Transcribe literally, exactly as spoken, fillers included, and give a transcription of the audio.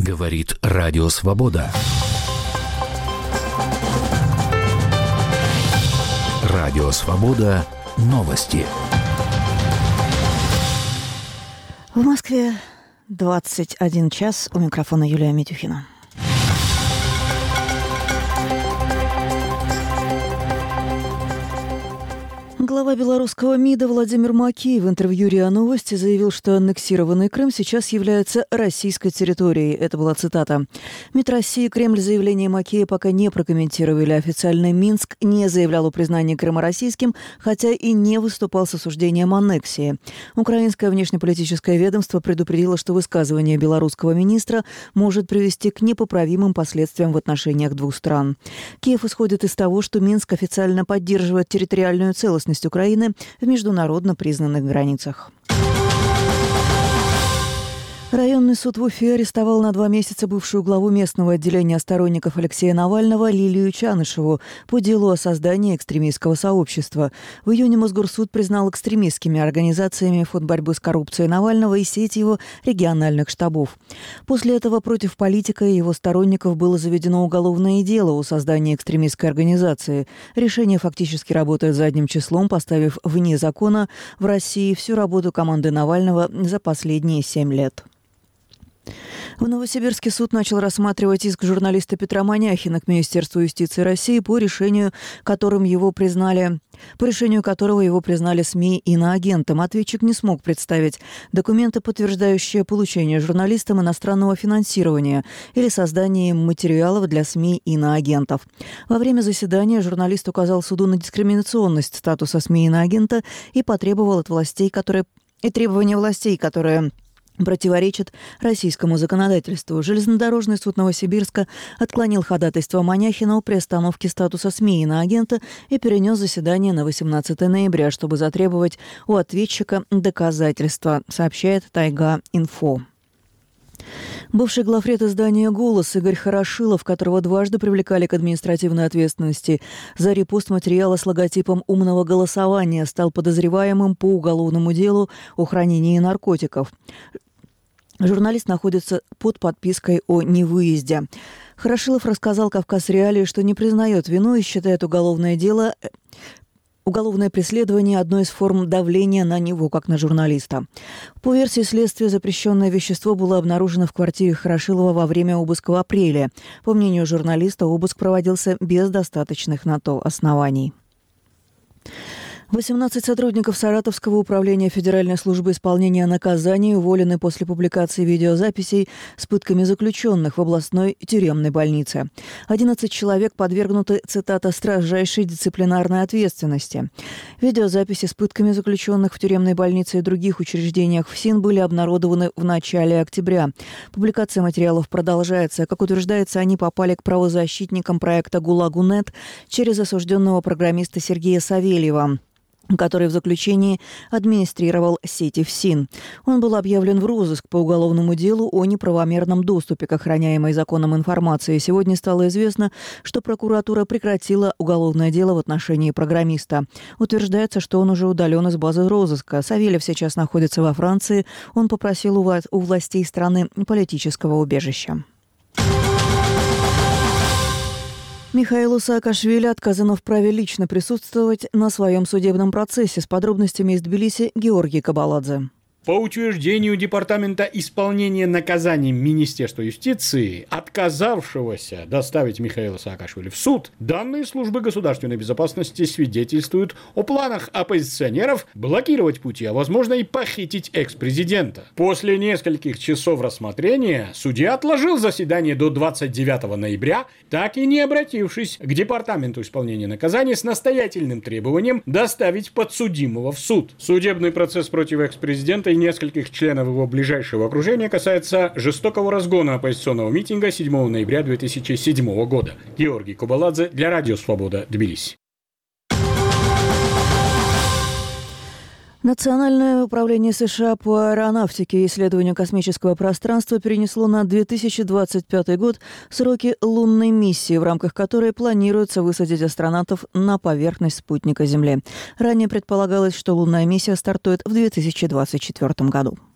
Говорит Радио Свобода. Радио Свобода. Новости. В Москве двадцать один час. У микрофона Юлия Митюхина. Глава белорусского МИДа Владимир Макеев в интервью РИА Новости заявил, что аннексированный Крым сейчас является российской территорией. Это была цитата. МИД России, Кремль заявление Макеева пока не прокомментировали. Официально Минск не заявлял о признании Крыма российским, хотя и не выступал с осуждением аннексии. Украинское внешнеполитическое ведомство предупредило, что высказывание белорусского министра может привести к непоправимым последствиям в отношениях двух стран. Киев исходит из того, что Минск официально поддерживает территориальную целостность Украины в международно признанных границах. Районный суд в Уфе арестовал на два месяца бывшую главу местного отделения сторонников Алексея Навального Лилию Чанышеву по делу о создании экстремистского сообщества. В июне Мосгорсуд признал экстремистскими организациями фонд борьбы с коррупцией Навального и сеть его региональных штабов. После этого против политика и его сторонников было заведено уголовное дело о создании экстремистской организации. Решение фактически работает задним числом, поставив вне закона в России всю работу команды Навального за последние семь лет. В Новосибирске суд начал рассматривать иск журналиста Петра Маняхина к Министерству юстиции России по решению, которым его признали, по решению которого его признали СМИ иноагентом. Ответчик не смог представить документы, подтверждающие получение журналистам иностранного финансирования или создание материалов для СМИ иноагентов. Во время заседания журналист указал суду на дискриминационность статуса СМИ иноагента и потребовал от властей, которые и требования властей, которые противоречит российскому законодательству. Железнодорожный суд Новосибирска отклонил ходатайство Маняхина о приостановке статуса СМИ иноагента и перенес заседание на восемнадцатое ноября, чтобы затребовать у ответчика доказательства, сообщает Тайга-Инфо. Бывший главред издания «Голос» Игорь Хорошилов, которого дважды привлекали к административной ответственности за репост материала с логотипом умного голосования, стал подозреваемым по уголовному делу о хранении наркотиков. Журналист находится под подпиской о невыезде. Хорошилов рассказал «Кавказ Реалии», что не признает вину и считает уголовное дело Уголовное преследование – одной из форм давления на него, как на журналиста. По версии следствия, запрещенное вещество было обнаружено в квартире Хорошилова во время обыска в апреле. По мнению журналиста, обыск проводился без достаточных на то оснований. восемнадцать сотрудников Саратовского управления Федеральной службы исполнения наказаний уволены после публикации видеозаписей с пытками заключенных в областной тюремной больнице. одиннадцать человек подвергнуты, цитата, «строжайшей дисциплинарной ответственности». Видеозаписи с пытками заключенных в тюремной больнице и других учреждениях ФСИН были обнародованы в начале октября. Публикация материалов продолжается. Как утверждается, они попали к правозащитникам проекта «ГУЛАГу.нет» через осужденного программиста Сергея Савельева, который в заключении администрировал сети ФСИН. Он был объявлен в розыск по уголовному делу о неправомерном доступе к охраняемой законом информации. Сегодня стало известно, что прокуратура прекратила уголовное дело в отношении программиста. Утверждается, что он уже удален из базы розыска. Савельев сейчас находится во Франции. Он попросил у властей страны политического убежища. Михаилу Саакашвили отказано в праве лично присутствовать на своем судебном процессе. С подробностями из Тбилиси Георгий Кабаладзе. По утверждению Департамента исполнения наказаний Министерства юстиции, отказавшегося доставить Михаила Саакашвили в суд, данные службы государственной безопасности свидетельствуют о планах оппозиционеров блокировать пути, а возможно и похитить экс-президента. После нескольких часов рассмотрения судья отложил заседание до двадцать девятого ноября, так и не обратившись к Департаменту исполнения наказаний с настоятельным требованием доставить подсудимого в суд. Судебный процесс против экс-президента и нескольких членов его ближайшего окружения касается жестокого разгона оппозиционного митинга седьмого ноября две тысячи седьмого года. Георгий Кабаладзе для Радио Свобода, Тбилиси. Национальное управление США по аэронавтике и исследованию космического пространства перенесло на две тысячи двадцать пятый год сроки лунной миссии, в рамках которой планируется высадить астронавтов на поверхность спутника Земли. Ранее предполагалось, что лунная миссия стартует в две тысячи двадцать четвёртом году.